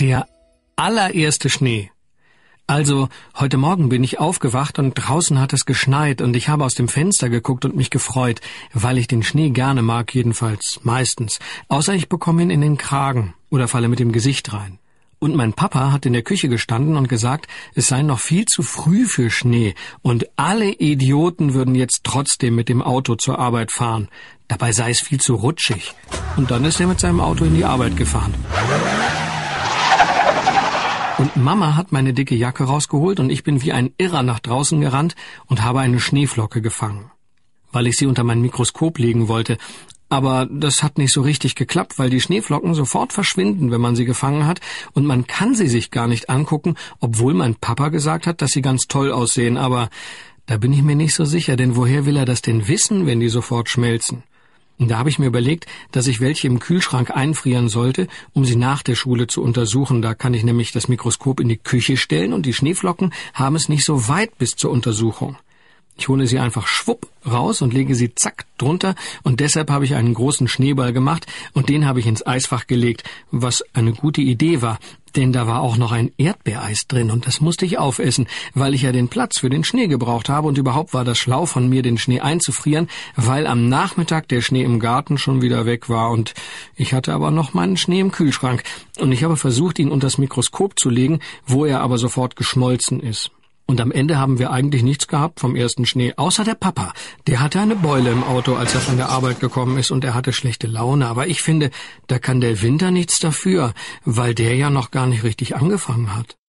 Der allererste Schnee. Also, heute Morgen bin ich aufgewacht und draußen hat es geschneit und ich habe aus dem Fenster geguckt und mich gefreut, weil ich den Schnee gerne mag, jedenfalls meistens. Außer ich bekomme ihn in den Kragen oder falle mit dem Gesicht rein. Und mein Papa hat in der Küche gestanden und gesagt, es sei noch viel zu früh für Schnee und alle Idioten würden jetzt trotzdem mit dem Auto zur Arbeit fahren. Dabei sei es viel zu rutschig. Und dann ist er mit seinem Auto in die Arbeit gefahren. Und Mama hat meine dicke Jacke rausgeholt und ich bin wie ein Irrer nach draußen gerannt und habe eine Schneeflocke gefangen, weil ich sie unter mein Mikroskop legen wollte. Aber das hat nicht so richtig geklappt, weil die Schneeflocken sofort verschwinden, wenn man sie gefangen hat, und man kann sie sich gar nicht angucken, obwohl mein Papa gesagt hat, dass sie ganz toll aussehen. Aber da bin ich mir nicht so sicher, denn woher will er das denn wissen, wenn die sofort schmelzen? Und da habe ich mir überlegt, dass ich welche im Kühlschrank einfrieren sollte, um sie nach der Schule zu untersuchen. Da kann ich nämlich das Mikroskop in die Küche stellen und die Schneeflocken haben es nicht so weit bis zur Untersuchung. Ich hole sie einfach schwupp raus und lege sie zack drunter und deshalb habe ich einen großen Schneeball gemacht und den habe ich ins Eisfach gelegt, was eine gute Idee war, denn da war auch noch ein Erdbeereis drin und das musste ich aufessen, weil ich ja den Platz für den Schnee gebraucht habe und überhaupt war das schlau von mir, den Schnee einzufrieren, weil am Nachmittag der Schnee im Garten schon wieder weg war und ich hatte aber noch meinen Schnee im Kühlschrank und ich habe versucht, ihn unter das Mikroskop zu legen, wo er aber sofort geschmolzen ist. Und am Ende haben wir eigentlich nichts gehabt vom ersten Schnee, außer der Papa. Der hatte eine Beule im Auto, als er von der Arbeit gekommen ist und er hatte schlechte Laune. Aber ich finde, da kann der Winter nichts dafür, weil der ja noch gar nicht richtig angefangen hat.